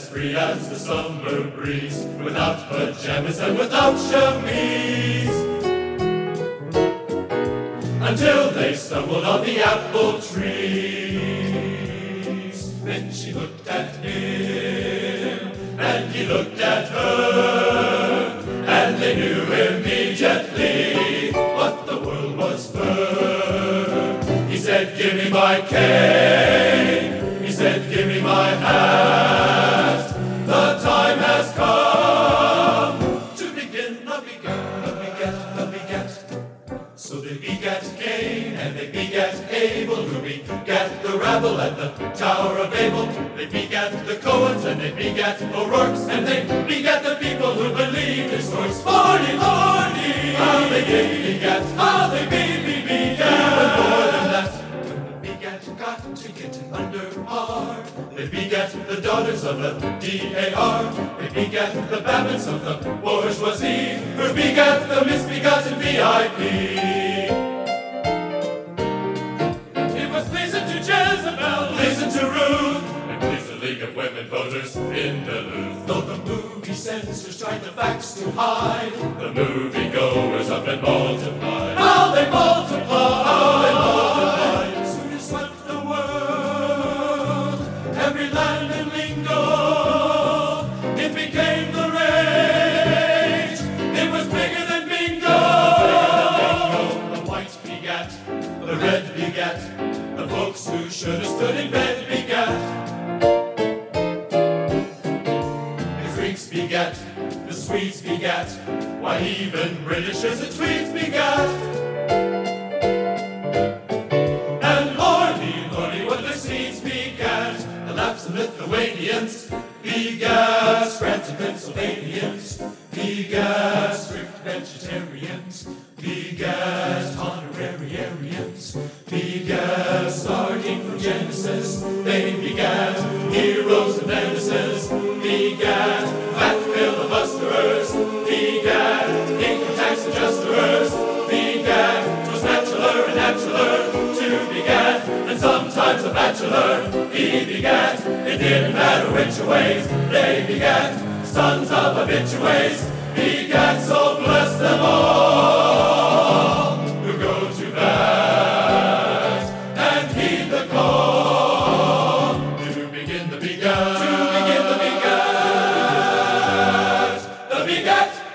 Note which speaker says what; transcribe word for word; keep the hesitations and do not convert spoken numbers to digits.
Speaker 1: as free as the summer breeze, without pajamas and without chemise, until they stumbled on the apple trees. Then she looked at him, and he looked at her, and they knew immediately what the world was for. He said, "Give me my cane." He said, "Give me my hat. The time has come to begin the beget, the beget, the beget." So they begat Cain, and they begat Abel, who begat the rabble at the Tower of Babel. They begat the Cohens, and they begat O'Rourke's, and they begat the people who believed his stories. Lordy, Lordy, how they did begat, how they baby begat. Even more than that, when the begat got to getting under par, they begat the daughters of the D A R. They begat the Babbitts of the bourgeoisie, who begat the misbegotten V I P. It was pleasing to Jezebel, pleasing to Ruth, and pleased the League of Women Voters in Duluth. Though the movie censors tried the facts to hide, the movie-goers up and multiplied. How they multiplied! How they multiplied! Soon as swept the world, every land and lingo, it became the rage. It was bigger than bingo. The white begat, the red begat, the folks who should have stood in bed begat. The Greeks begat, the Swedes begat, why even Britishers and Swedes begat. And lordy, lordy, what the Swedes begat. The Laps and Lithuanians begat, Scranton Pennsylvanians begat, strict vegetarians begat, honorarians begat, starting from Genesis. They begat heroes and nemesis begat, fat filibusterers begat, income tax adjusters begat. 'Twas natural and natural to begat, and sometimes a bachelor he begat. It didn't matter which ways they begat, sons of habitués begat. So bless them all who go to bat and heed the call to begin the begat, to begin the begat, the begat.